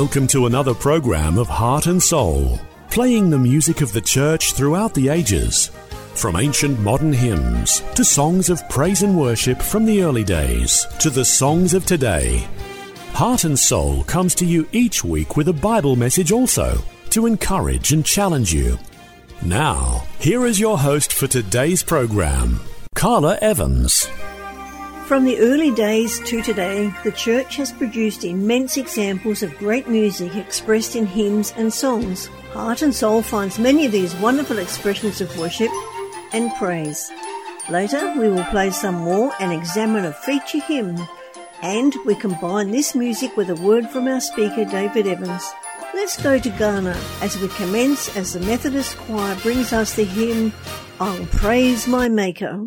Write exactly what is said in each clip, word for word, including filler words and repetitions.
Welcome to another program of Heart and Soul, playing the music of the church throughout the ages, from ancient modern hymns to songs of praise and worship from the early days to the songs of today. Heart and Soul comes to you each week with a Bible message also to encourage and challenge you. Now, here is your host for today's program, Carla Evans. From the early days to today, the church has produced immense examples of great music expressed in hymns and songs. Heart and Soul finds many of these wonderful expressions of worship and praise. Later, we will play some more and examine a feature hymn, and we combine this music with a word from our speaker, David Evans. Let's go to Ghana as we commence as the Methodist choir brings us the hymn, I'll Praise My Maker.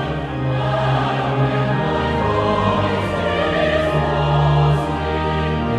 Oh,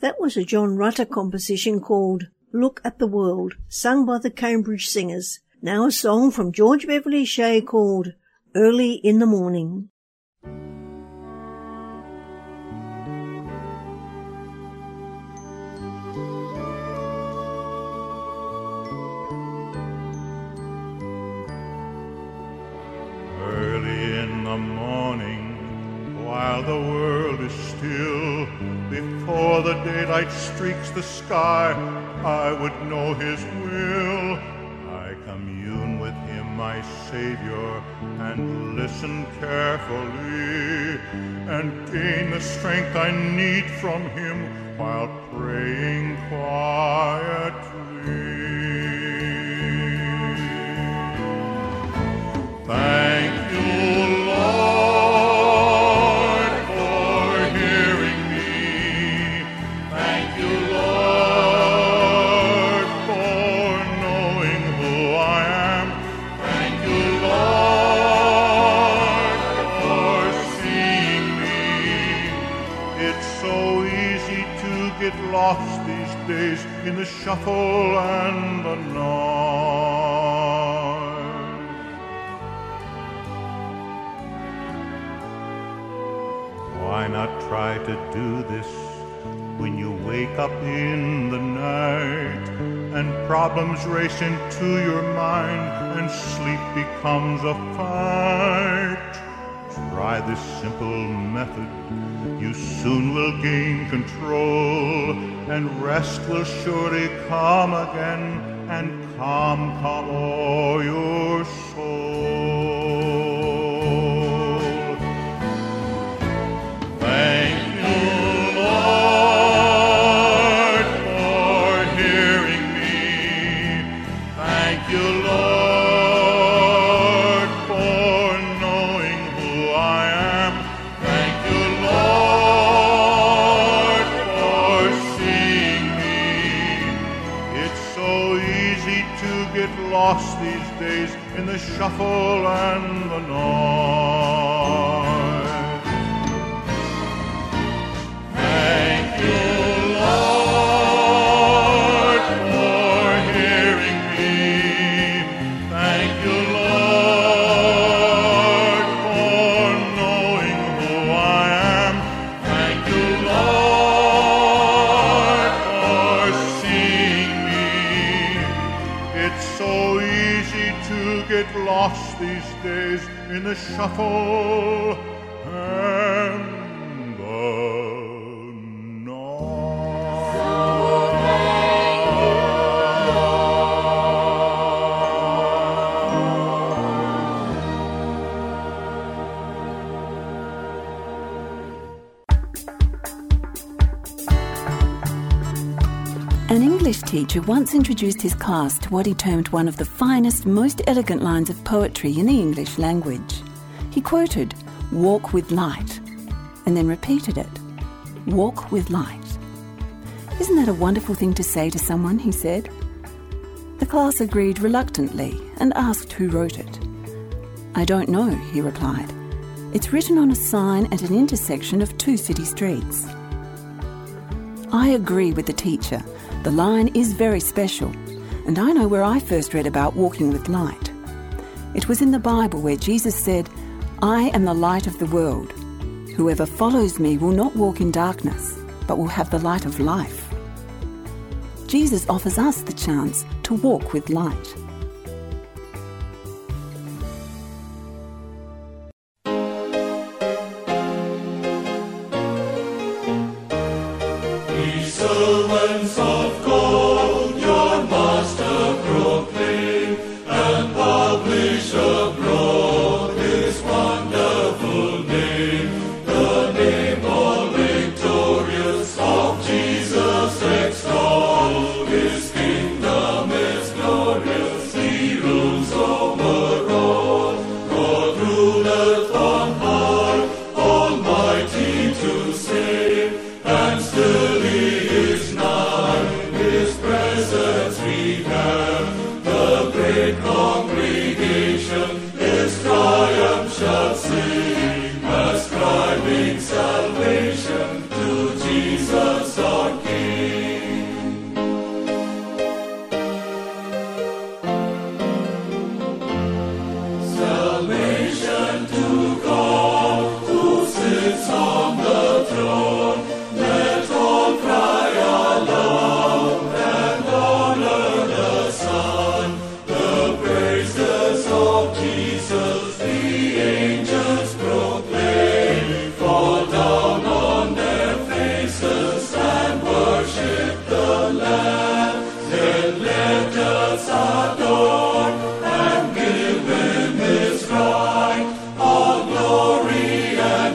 That was a John Rutter composition called Look at the World, sung by the Cambridge Singers. Now a song from George Beverly Shea called Early in the Morning. Early in the morning, while the world is still, before the daylight streaks the sky, I would know His will. I commune with Him, my Savior, and listen carefully, and gain the strength I need from Him while praying quietly. Thank you, Lord, for hearing me. Thank you, Lord, for knowing who I am. Thank you, Lord, for seeing me. It's so easy to get lost these days in the shuffle and the noise. Why not try to do this when you wake up in the night and problems race into your mind and sleep becomes a fight? Try this simple method. You soon will gain control, and rest will surely come again, and calm come o'er your soul. Thank you, Lord, for hearing me. Thank you, Lord, for knowing who I am. Thank you, Lord, for seeing me. It's so easy to get lost these days in the shuffle and the noise. Thank you, Lord, for hearing me. Thank you, Lord, for knowing who I am. Thank you, Lord, for seeing me. It's so easy to get lost these days in the shuffle and the An English teacher once introduced his class to what he termed one of the finest, most elegant lines of poetry in the English language. He quoted, "Walk with light," and then repeated it, "Walk with light." "Isn't that a wonderful thing to say to someone?" he said. The class agreed reluctantly and asked who wrote it. "I don't know," he replied. "It's written on a sign at an intersection of two city streets." I agree with the teacher. The line is very special, and I know where I first read about walking with light. It was in the Bible where Jesus said, "I am the light of the world. Whoever follows me will not walk in darkness, but will have the light of life." Jesus offers us the chance to walk with light. Servants of God, your Master proclaim and publish abroad His wonderful name, the name all victorious of Jesus extol. His kingdom is glorious,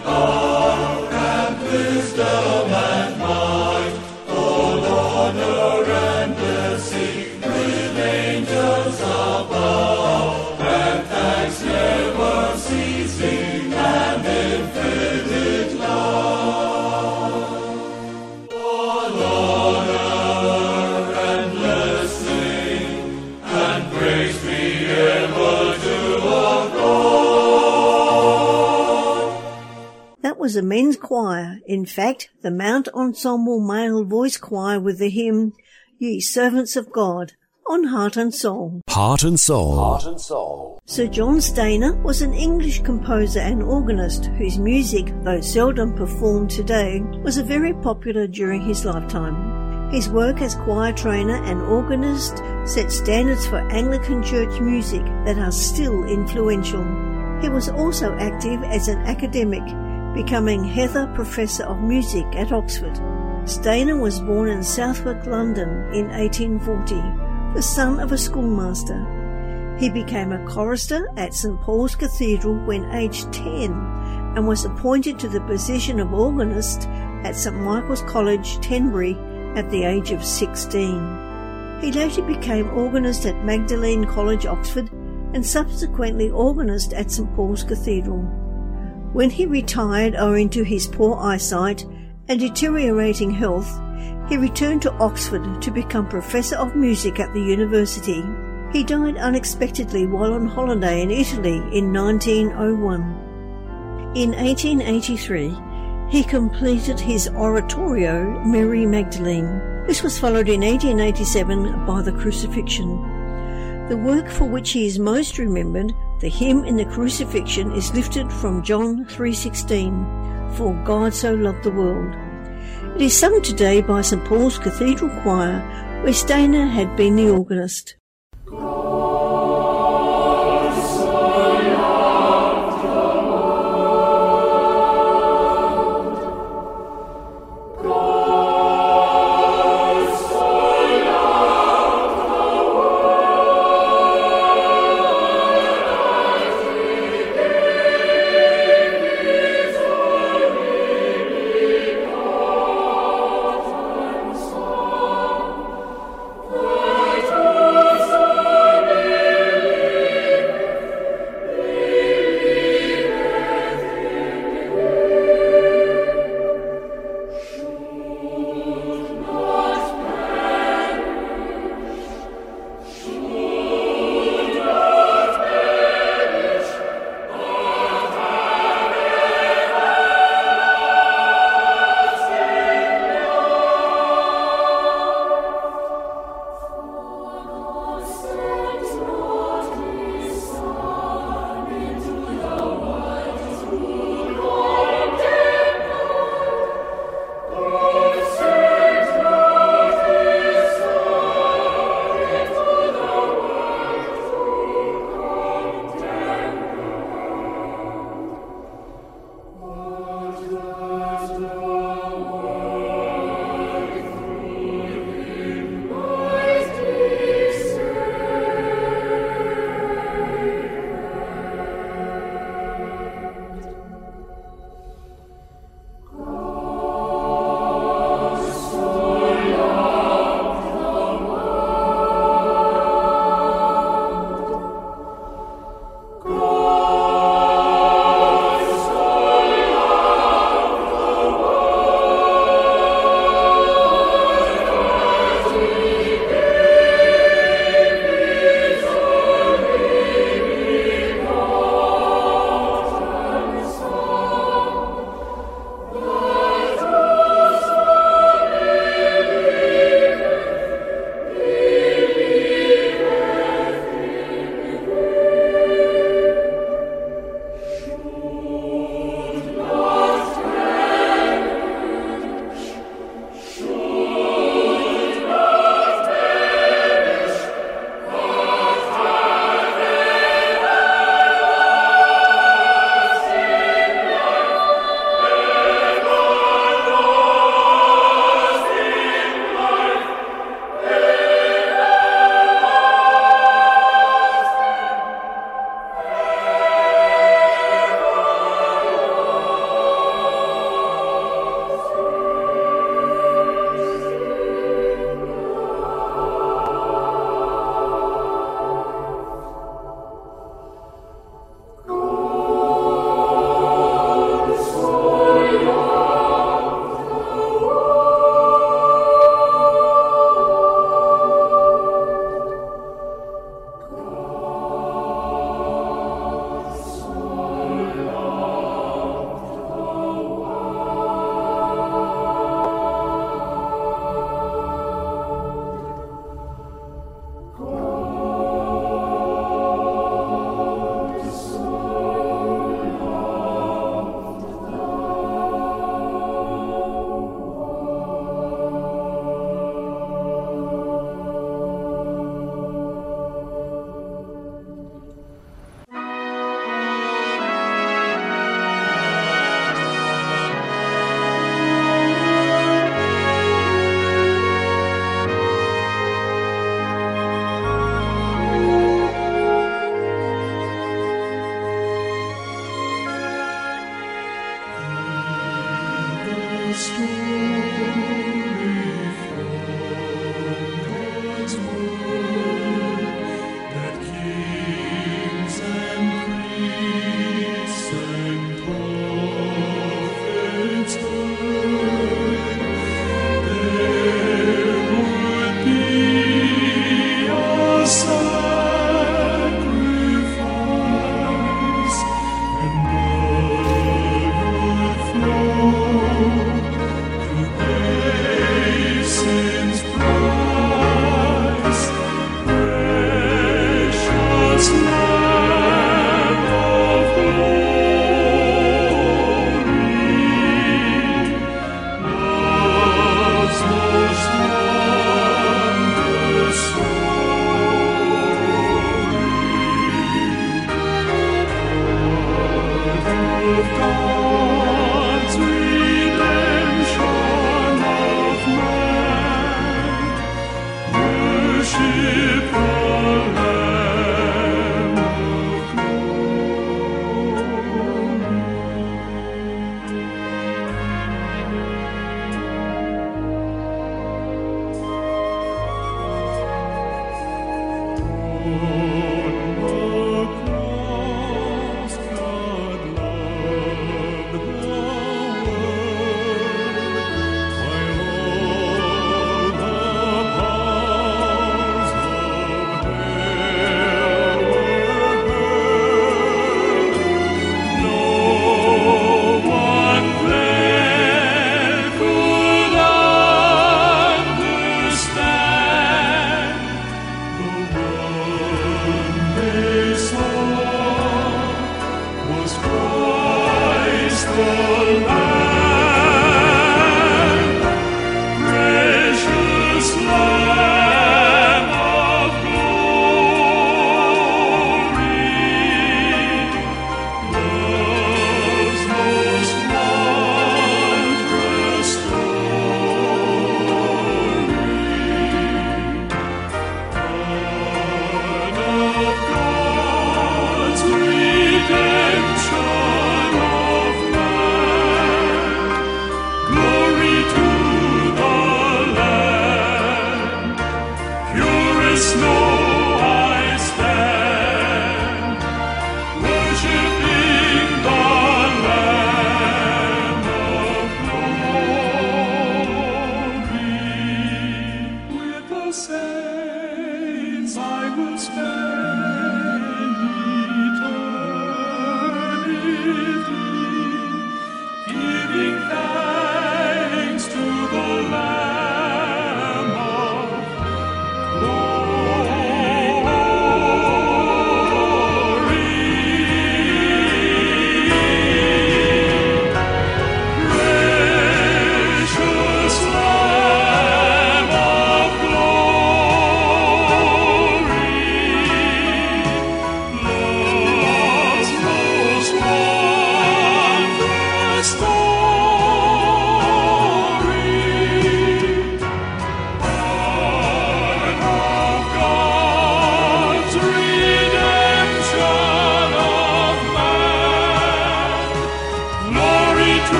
power and wisdom and might, all honor and blessing with angels above, and thanks never ceasing and infinite love. All honor and blessing and praise be ever to our God. That was a men's choir, in fact, the Mount Ensemble male voice choir with the hymn, Ye Servants of God, on Heart and Soul. Heart and Soul. Heart and Soul. Sir John Stainer was an English composer and organist whose music, though seldom performed today, was very popular during his lifetime. His work as choir trainer and organist set standards for Anglican church music that are still influential. He was also active as an academic, becoming Heather Professor of Music at Oxford. Stainer was born in Southwark, London in eighteen forty, the son of a schoolmaster. He became a chorister at St Paul's Cathedral when aged ten and was appointed to the position of organist at St Michael's College, Tenbury, at the age of sixteen. He later became organist at Magdalene College, Oxford, and subsequently organist at St Paul's Cathedral. When he retired owing to his poor eyesight and deteriorating health, he returned to Oxford to become Professor of Music at the university. He died unexpectedly while on holiday in Italy in nineteen oh one. In eighteen eighty-three, he completed his oratorio, Mary Magdalene. This was followed in eighteen eighty-seven by the Crucifixion. The work for which he is most remembered, the hymn in the Crucifixion, is lifted from John three sixteen, For God so loved the world. It is sung today by St Paul's Cathedral Choir, where Stainer had been the organist. Let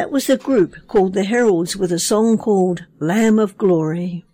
That was the group called the Heralds with a song called Lamb of Glory.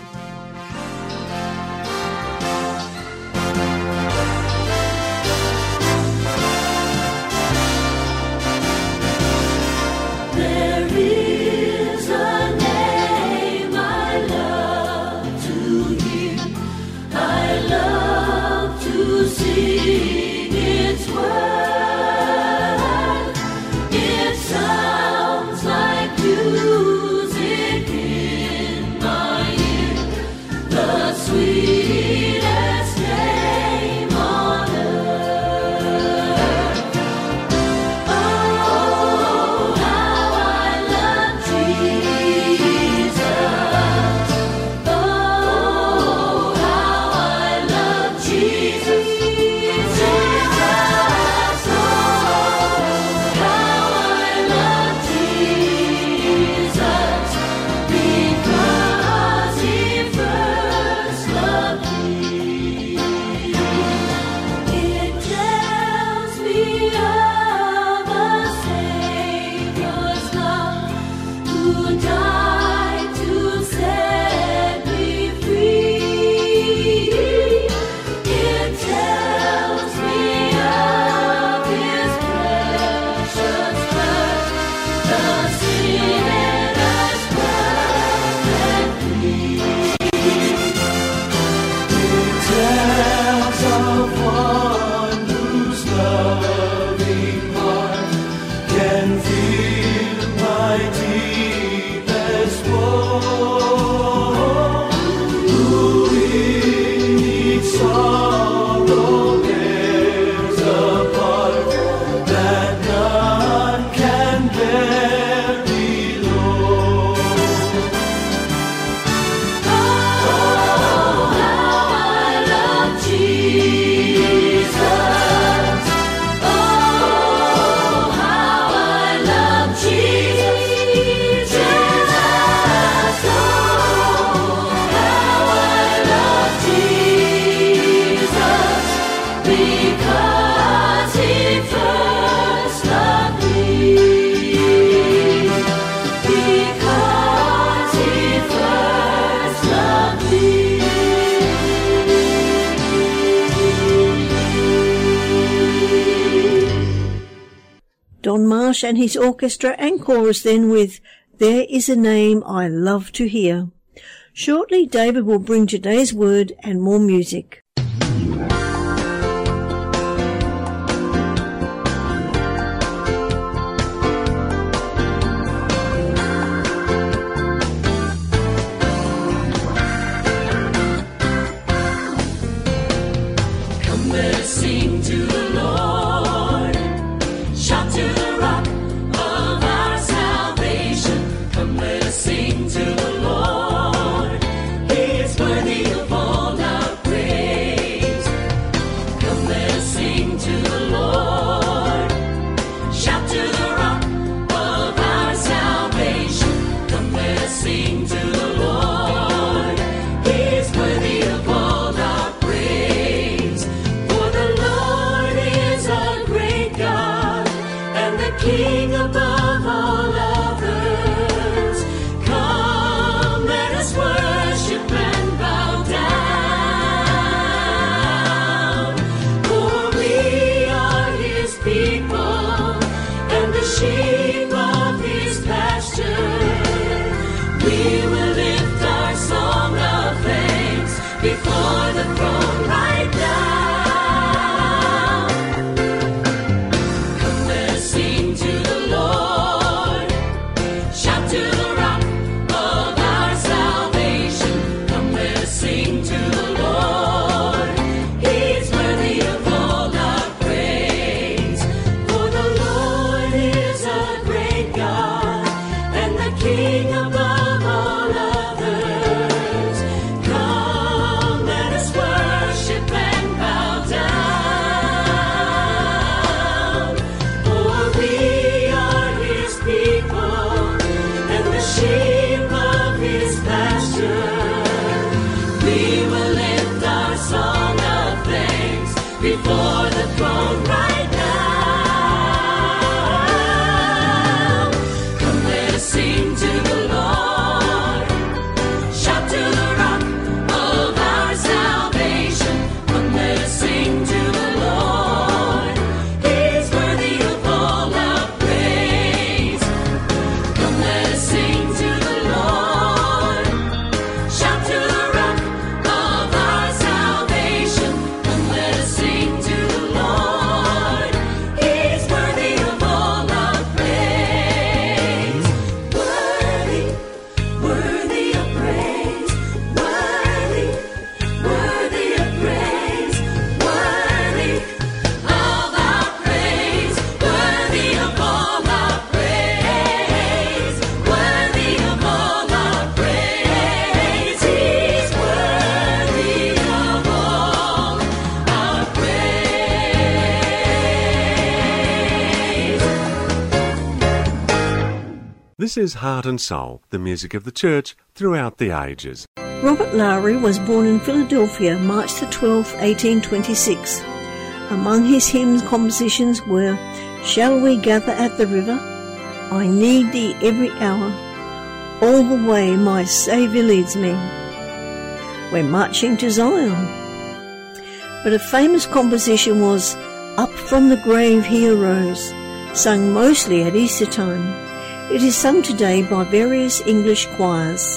Don Marsh and his orchestra and chorus then with There Is a Name I Love to Hear. Shortly, David will bring today's word and more music. Before the throne right now, This is Heart and Soul, the music of the church throughout the ages. Robert Lowry was born in Philadelphia, March the twelfth, eighteen twenty-six. Among his hymn compositions were Shall We Gather at the River? I Need Thee Every Hour. All the Way My Saviour Leads Me. We're Marching to Zion. But a famous composition was Up From the Grave He Arose, sung mostly at Easter time. It is sung today by various English choirs.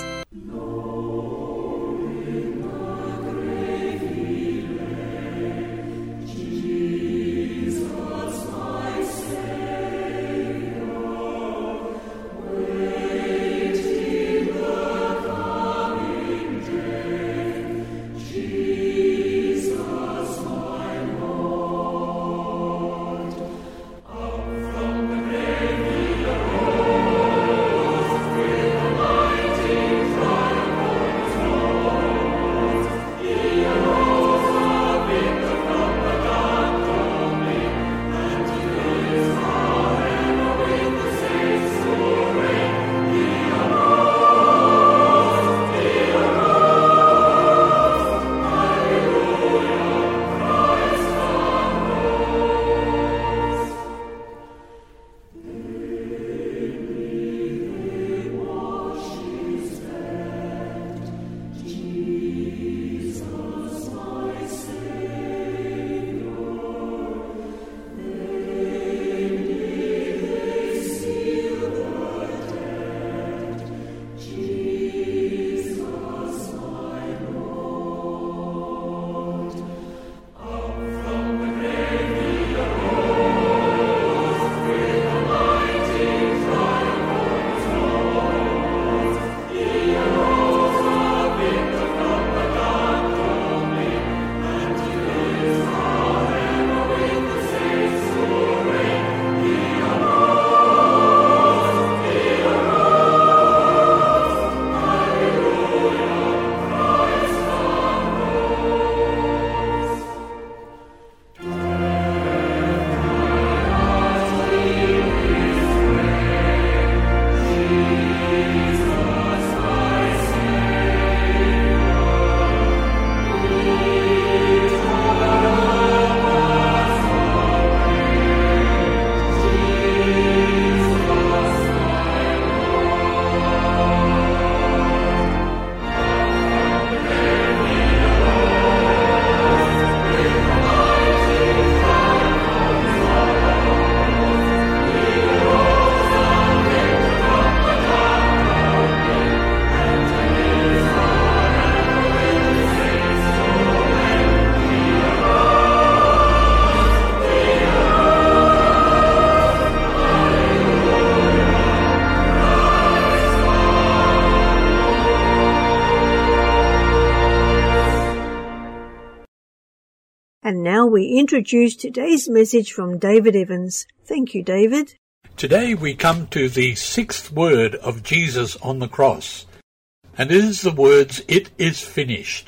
And now we introduce today's message from David Evans. Thank you, David. Today we come to the sixth word of Jesus on the cross, and it is the words, "It is finished."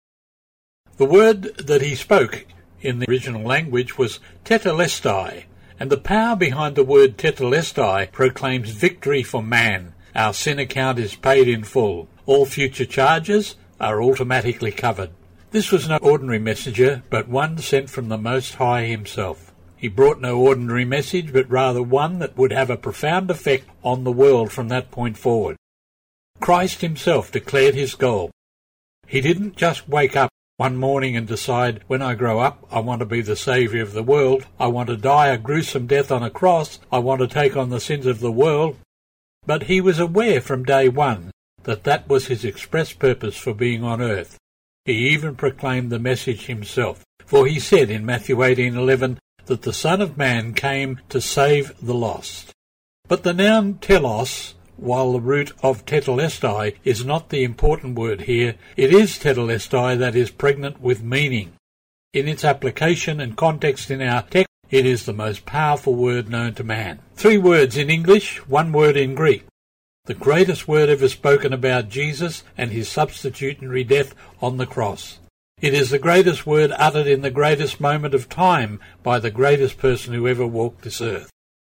The word that he spoke in the original language was tetelestai, and the power behind the word tetelestai proclaims victory for man. Our sin account is paid in full. All future charges are automatically covered. This was no ordinary messenger, but one sent from the Most High himself. He brought no ordinary message, but rather one that would have a profound effect on the world from that point forward. Christ himself declared his goal. He didn't just wake up one morning and decide, when I grow up, I want to be the Saviour of the world, I want to die a gruesome death on a cross, I want to take on the sins of the world. But he was aware from day one that that was his express purpose for being on earth. He even proclaimed the message himself, for he said in Matthew eighteen eleven that the Son of Man came to save the lost. But the noun telos, while the root of tetelestai is not the important word here, it is tetelestai that is pregnant with meaning. In its application and context in our text, it is the most powerful word known to man. Three words in English, one word in Greek. The greatest word ever spoken about Jesus and his substitutionary death on the cross. It is the greatest word uttered in the greatest moment of time by the greatest person who ever walked this earth.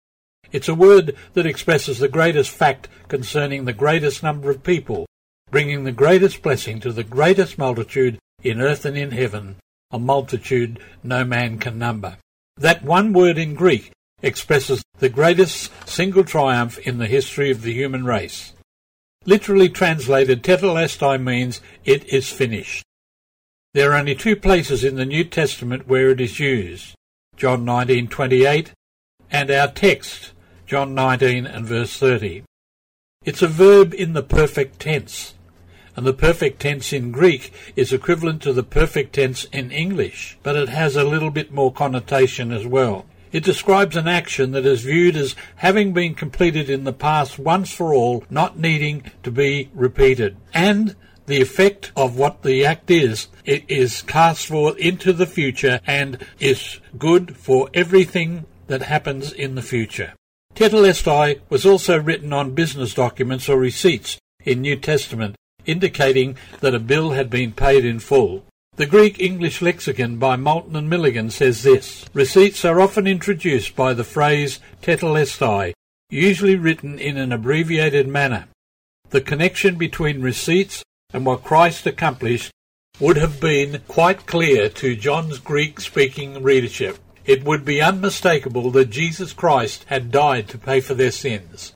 It's a word that expresses the greatest fact concerning the greatest number of people, bringing the greatest blessing to the greatest multitude in earth and in heaven, a multitude no man can number. That one word in Greek expresses the greatest single triumph in the history of the human race. Literally translated, tetelestai means it is finished. There are only two places in the New Testament where it is used, John nineteen twenty-eight and our text, John nineteen and verse thirty. It's a verb in the perfect tense, and the perfect tense in Greek is equivalent to the perfect tense in English, but it has a little bit more connotation as well. It describes an action that is viewed as having been completed in the past once for all, not needing to be repeated. And the effect of what the act is, it is cast forth into the future and is good for everything that happens in the future. Tetelestai was also written on business documents or receipts in New Testament, indicating that a bill had been paid in full. The Greek-English lexicon by Moulton and Milligan says this: receipts are often introduced by the phrase tetelestai, usually written in an abbreviated manner. The connection between receipts and what Christ accomplished would have been quite clear to John's Greek-speaking readership. It would be unmistakable that Jesus Christ had died to pay for their sins.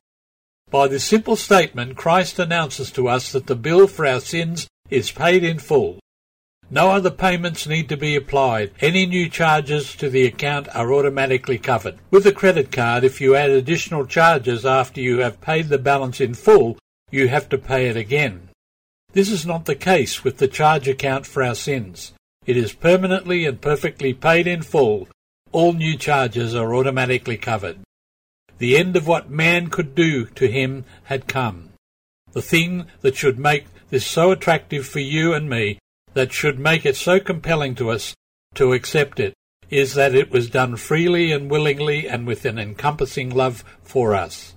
By this simple statement, Christ announces to us that the bill for our sins is paid in full. No other payments need to be applied. Any new charges to the account are automatically covered. With a credit card, if you add additional charges after you have paid the balance in full, you have to pay it again. This is not the case with the charge account for our sins. It is permanently and perfectly paid in full. All new charges are automatically covered. The end of what man could do to him had come. The thing that should make this so attractive for you and me, that should make it so compelling to us to accept it, is that it was done freely and willingly and with an encompassing love for us.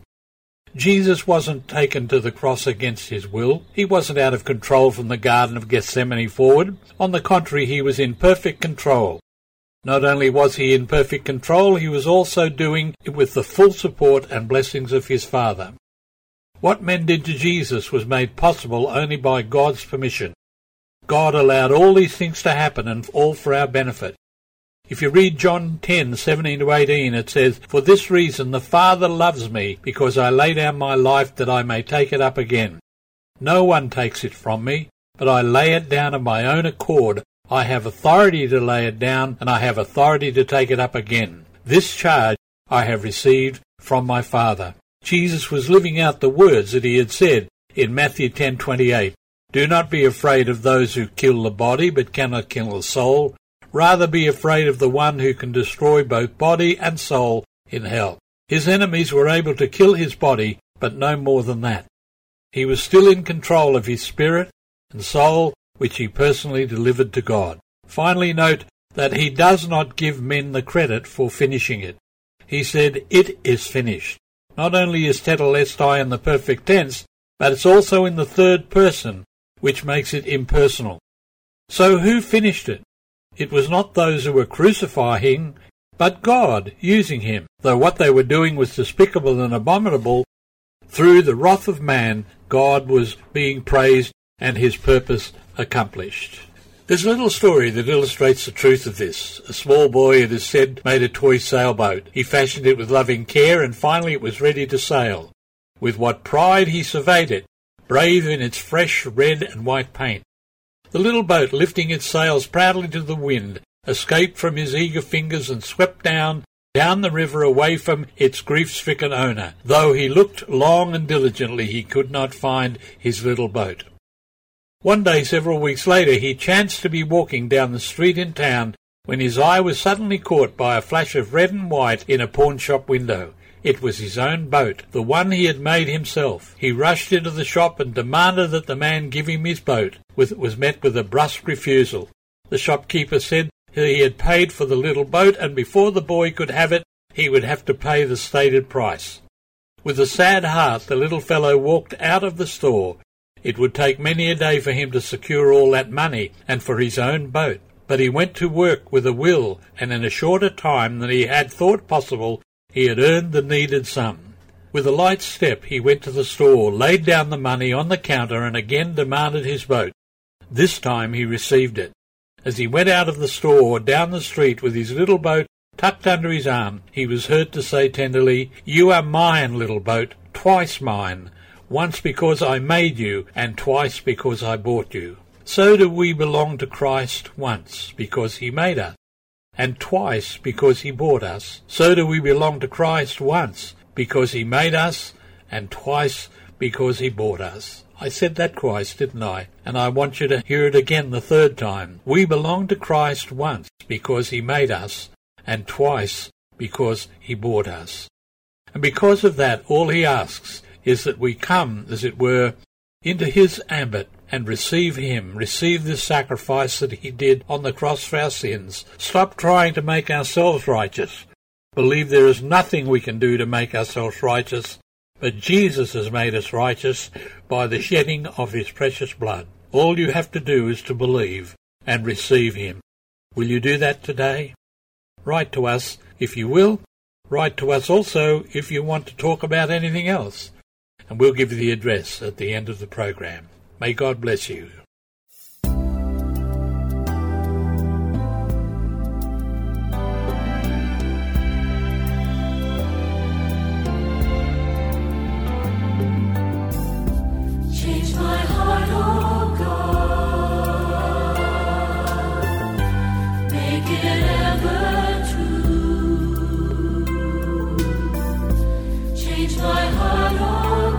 Jesus wasn't taken to the cross against his will. He wasn't out of control from the Garden of Gethsemane forward. On the contrary, he was in perfect control. Not only was he in perfect control, he was also doing it with the full support and blessings of his Father. What men did to Jesus was made possible only by God's permission. God allowed all these things to happen, and all for our benefit. If you read John ten, seventeen to eighteen, it says, "For this reason the Father loves me, because I lay down my life that I may take it up again. No one takes it from me, but I lay it down of my own accord. I have authority to lay it down, and I have authority to take it up again. This charge I have received from my Father." Jesus was living out the words that he had said in Matthew ten twenty-eight. "Do not be afraid of those who kill the body, but cannot kill the soul. Rather be afraid of the one who can destroy both body and soul in hell." His enemies were able to kill his body, but no more than that. He was still in control of his spirit and soul, which he personally delivered to God. Finally, note that he does not give men the credit for finishing it. He said, "It is finished." Not only is tetelestai in the perfect tense, but it's also in the third person, which makes it impersonal. So who finished it? It was not those who were crucifying, but God using him. Though what they were doing was despicable and abominable, through the wrath of man, God was being praised and his purpose accomplished. There's a little story that illustrates the truth of this. A small boy, it is said, made a toy sailboat. He fashioned it with loving care, and finally it was ready to sail. With what pride he surveyed it, brave in its fresh red and white paint. The little boat, lifting its sails proudly to the wind, escaped from his eager fingers and swept down, down the river away from its grief-stricken owner. Though he looked long and diligently, he could not find his little boat. One day, several weeks later, he chanced to be walking down the street in town when his eye was suddenly caught by a flash of red and white in a pawnshop window. It was his own boat, the one he had made himself. He rushed into the shop and demanded that the man give him his boat. It was met with a brusque refusal. The shopkeeper said he had paid for the little boat, and before the boy could have it, he would have to pay the stated price. With a sad heart, the little fellow walked out of the store. It would take many a day for him to secure all that money, and for his own boat. But he went to work with a will, and in a shorter time than he had thought possible, He had earned the needed sum. With a light step he went to the store, laid down the money on the counter, and again demanded his boat. This time he received it. As he went out of the store, down the street, with his little boat tucked under his arm, he was heard to say tenderly, "You are mine, little boat, twice mine, once because I made you, and twice because I bought you." So do we belong to Christ, once because he made us, and twice because he bought us. So do we belong to Christ once because he made us, and twice because he bought us. I said that twice, didn't I? And I want you to hear it again the third time. We belong to Christ once because he made us, and twice because he bought us. And because of that, all he asks is that we come, as it were, into his ambit and receive him, receive this sacrifice that he did on the cross for our sins. Stop trying to make ourselves righteous. Believe there is nothing we can do to make ourselves righteous, but Jesus has made us righteous by the shedding of his precious blood. All you have to do is to believe and receive him. Will you do that today? Write to us if you will. Write to us also if you want to talk about anything else, and we'll give you the address at the end of the program. May God bless you. Change my heart, oh God, make it ever true. Change my heart, oh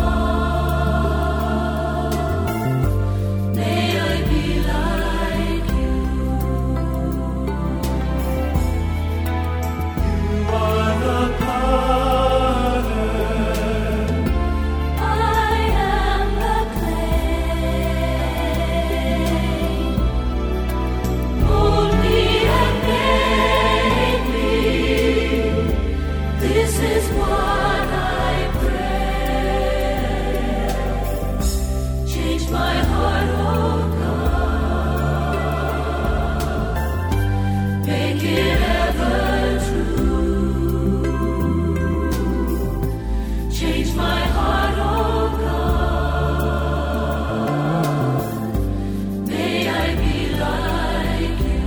God, may I be like you. You are the potter, I am the clay. Mold me and make me. This is what I pray. Change my heart, oh God. Make it ever true. Change my heart, oh God. May I be like you.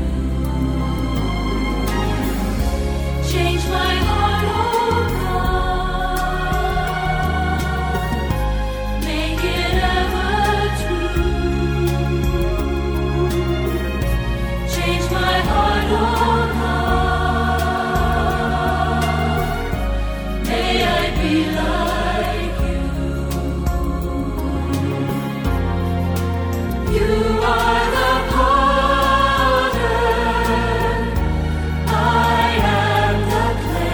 Change my heart, oh God. Make it ever true. Change my heart, oh God. May I be like you. You are the potter, I am the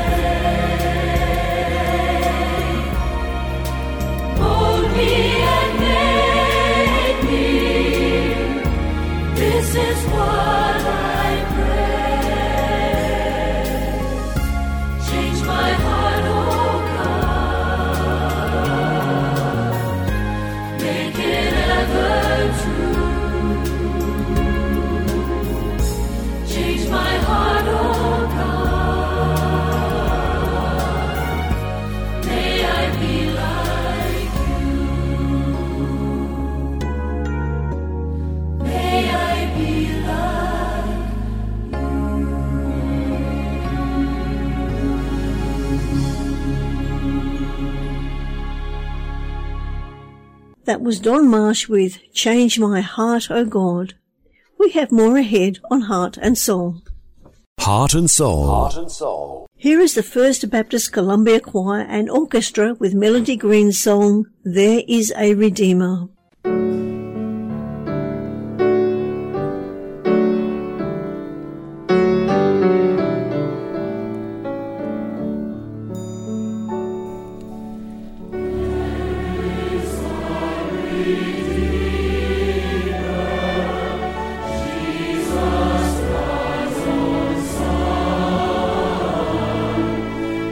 clay. Mold me and make me. This is what I pray. Change my heart, oh God. Make it ever true. Change my heart, oh God. May I be like you. May I be like That was Don Marsh with Change My Heart, O God. We have more ahead on Heart and Soul. Heart and Soul. Heart and Soul. Here is the First Baptist Columbia Choir and Orchestra with Melody Green's song, There is a Redeemer.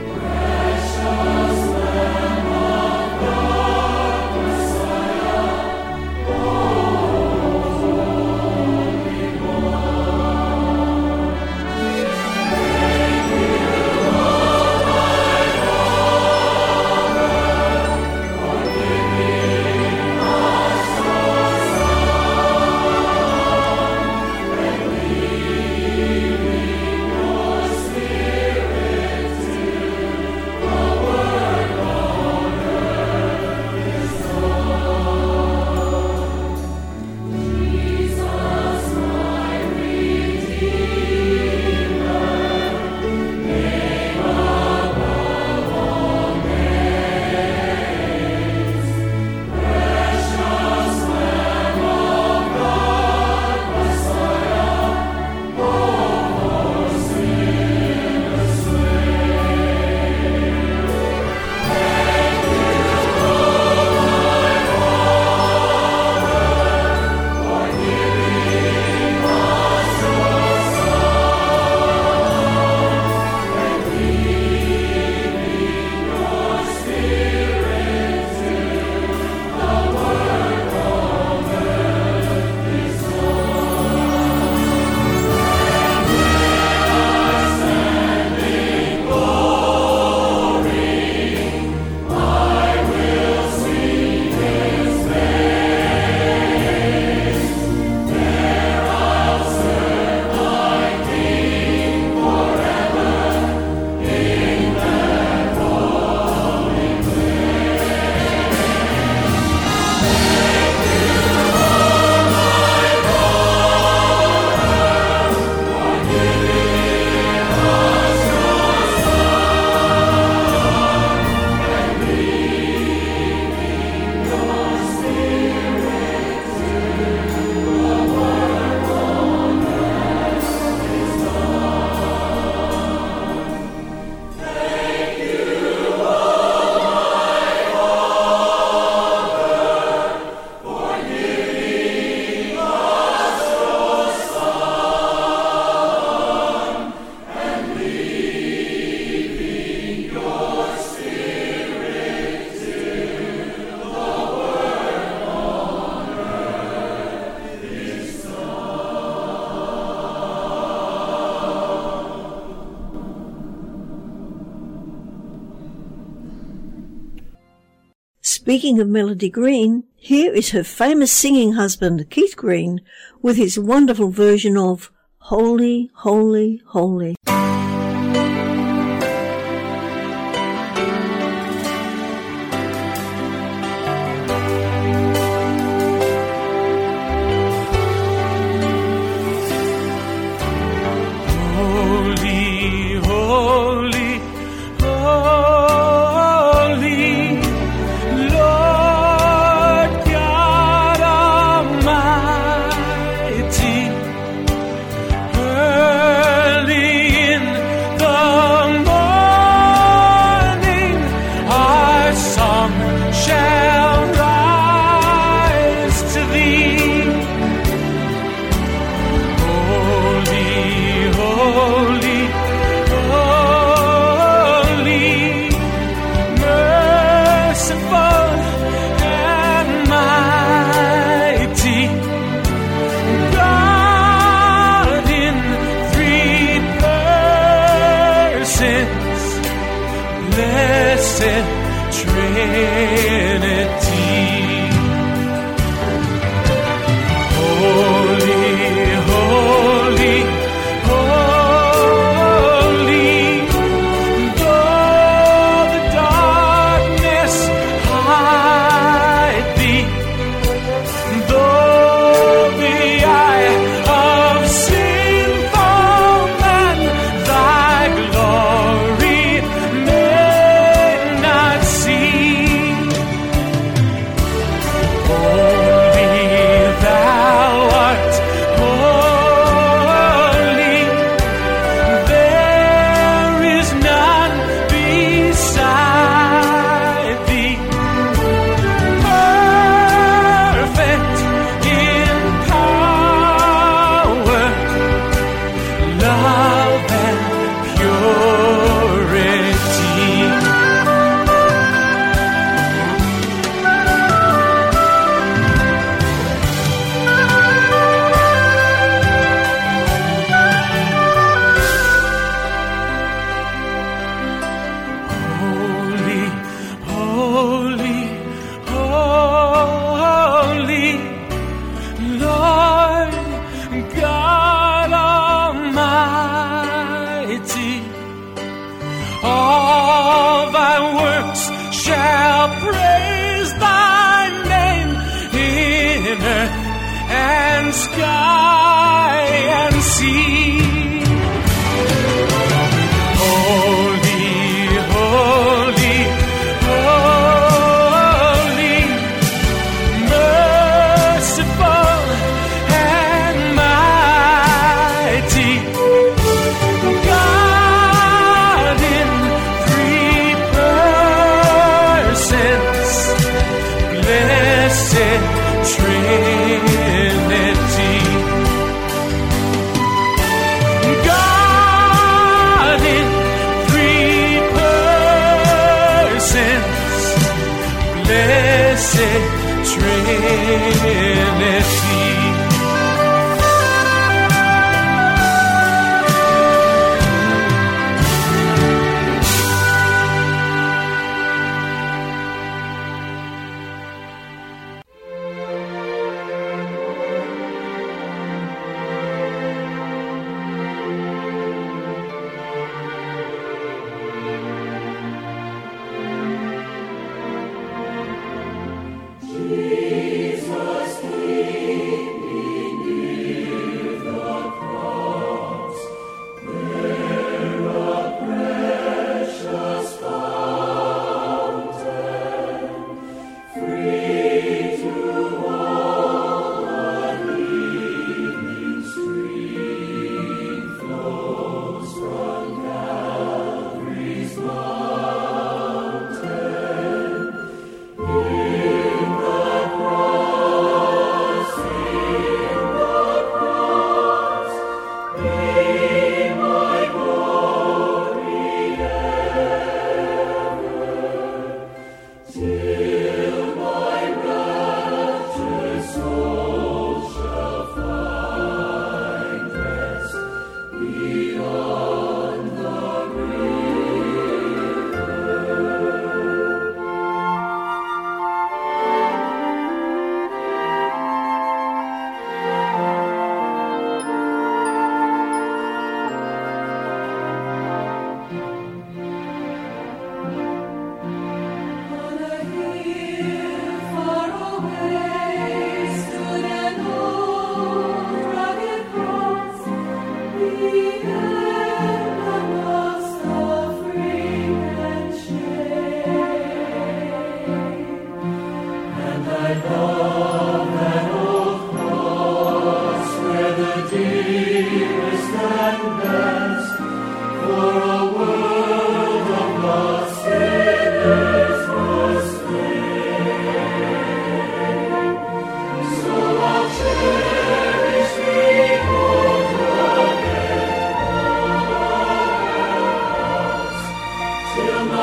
Precious Lamb of God, Messiah. Speaking of Melody Green, here is her famous singing husband, Keith Green, with his wonderful version of Holy, Holy, Holy. Jesus, we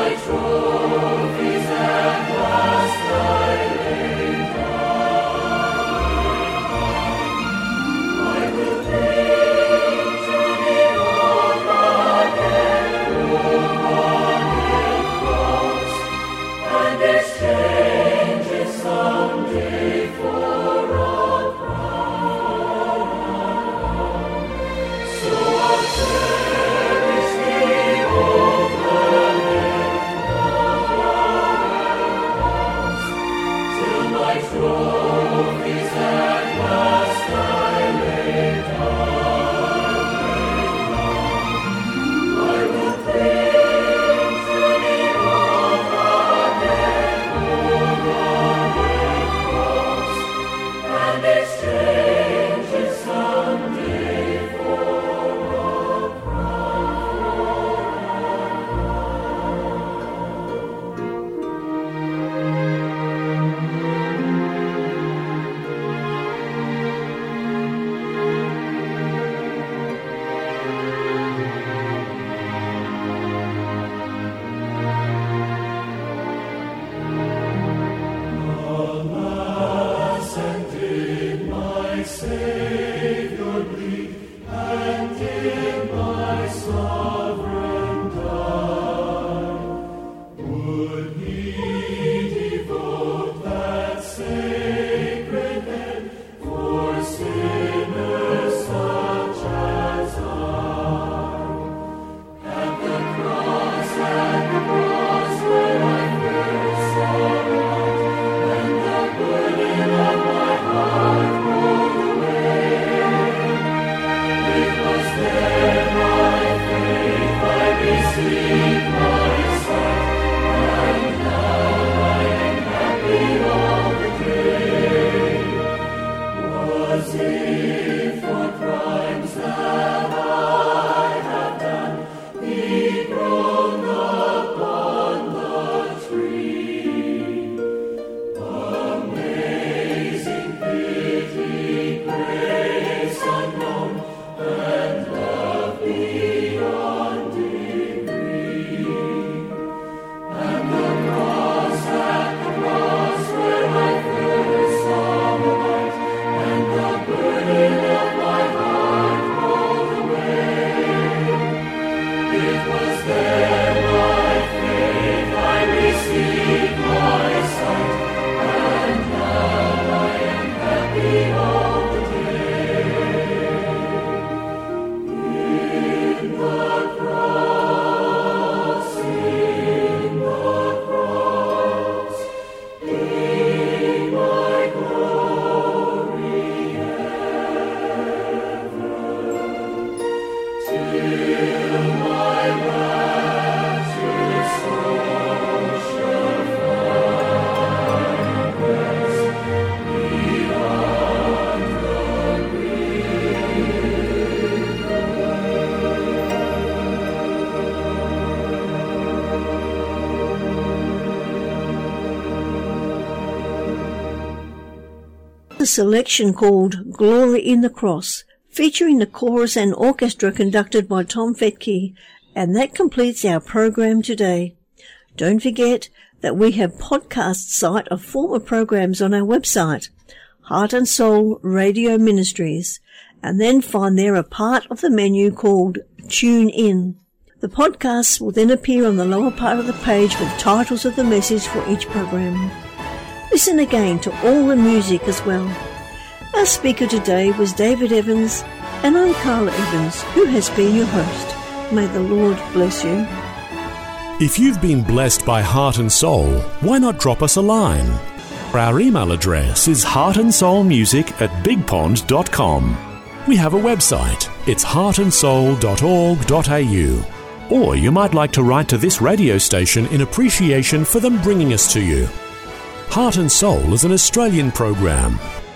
A selection called Glory in the Cross, featuring the chorus and orchestra conducted by Tom Fetke, and that completes our program today. Don't forget that we have podcast site of former programs on our website, Heart and Soul Radio Ministries, and then find there a part of the menu called Tune In. The podcasts will then appear on the lower part of the page with titles of the message for each program. Listen again to all the music as well. Our speaker today was David Evans, and I'm Carla Evans, who has been your host. May the Lord bless you. If you've been blessed by Heart and Soul, why not drop us a line? Our email address is heartandsoulmusic at bigpond dot com. We have a website. It's heart and soul dot org dot a u. Or you might like to write to this radio station in appreciation for them bringing us to you. Heart and Soul is an Australian program.